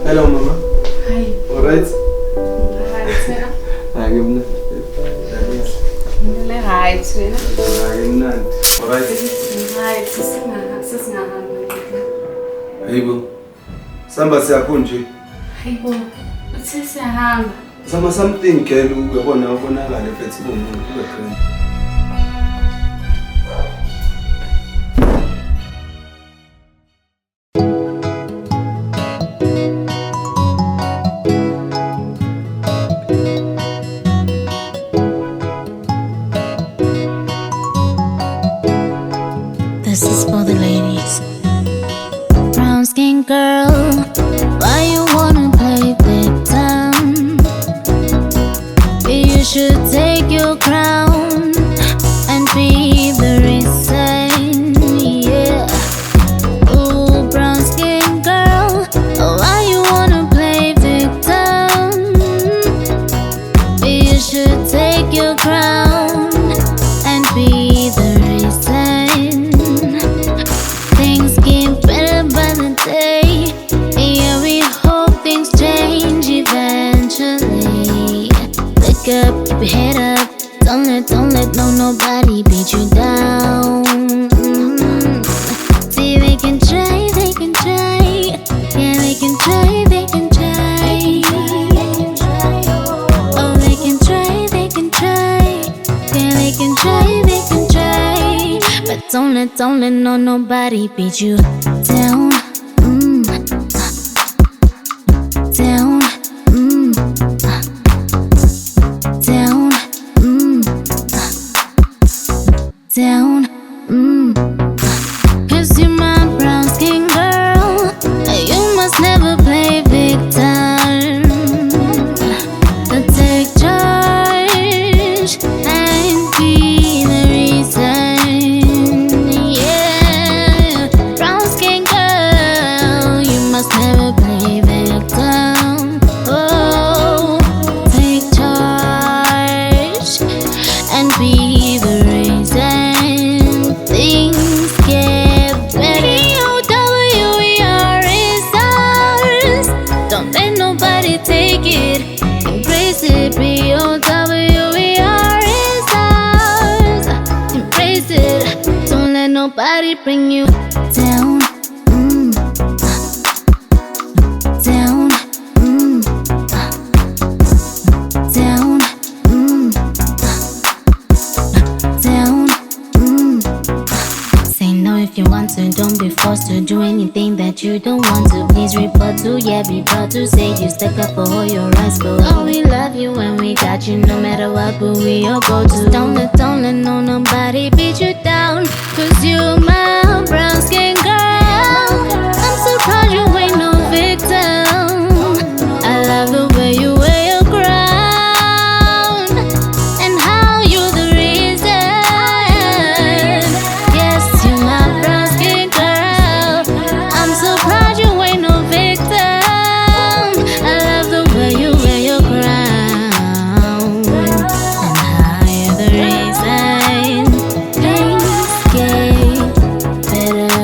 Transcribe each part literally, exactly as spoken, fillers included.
Hello, Mama. Hi. All right? Hi, Tina. Hi, good night. Hi, Tina. Hi, good night. All right? Hi, Sisina. Sisina. Hey, boo. Samba siyakunje. Hey, boo. Sisina. Sama something kelu uyabona ubonakala lephethe bomuntu ube friend. This is for the ladies. Brown skin girl, why you wanna play victim? You should take your crown and be very sane, yeah. Ooh, brown skin girl, why you wanna play victim? You should take your crown and be very sane. Things get better by the day. Yeah, we hope things change eventually. Look up, keep your head up. Don't let, don't let no nobody beat you down. Mm. See, they can try, they can try. Yeah, they can try, they can try. Oh, they can try, they can try. Yeah, they can try, they can try. But don't let, don't let no nobody beat you down. Mm. Down. Mm. Down. Mm. Down. Mm. Cause you're my brown skin girl. You must never play victim. So take charge and be the reason. Yeah, brown skin girl, you must never play victim. Oh, take charge and be the reason. Things get better. B O W E R is ours. Don't let nobody take it. Embrace it. B O W E R is ours. Embrace it. Don't let nobody bring you down. Mm. Down. Mm. Down. Mm. Down. Mm. Say no if you want to. Don't be forced to do anything that you don't want to. Please report to, yeah, be proud to say you stuck up for all your rights. But oh, we love you and we got you no matter what, but we all go to. Don't let, don't let no nobody beat you down. Cause you're my brown skin girl. I'm so proud you ain't no victim. I love the way you wear your crown and how you're the reason. Yes, you're my brown skin girl. I'm so proud you ain't no victim. I love the way you wear your crown and how you're the reason. Things get better.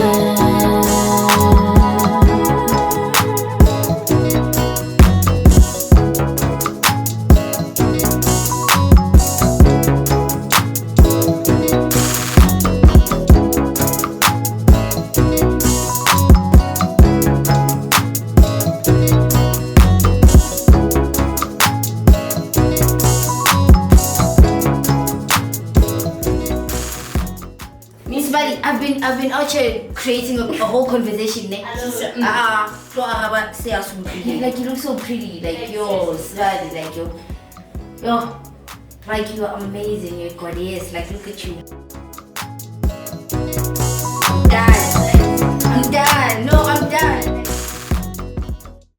Miss Buddy, I've been I've been out here creating a, a whole conversation. Ne? Ah, so I have say us like you look so pretty, like yo, Buddy, like yo, yo, like you are amazing. You're gorgeous. Like look at you.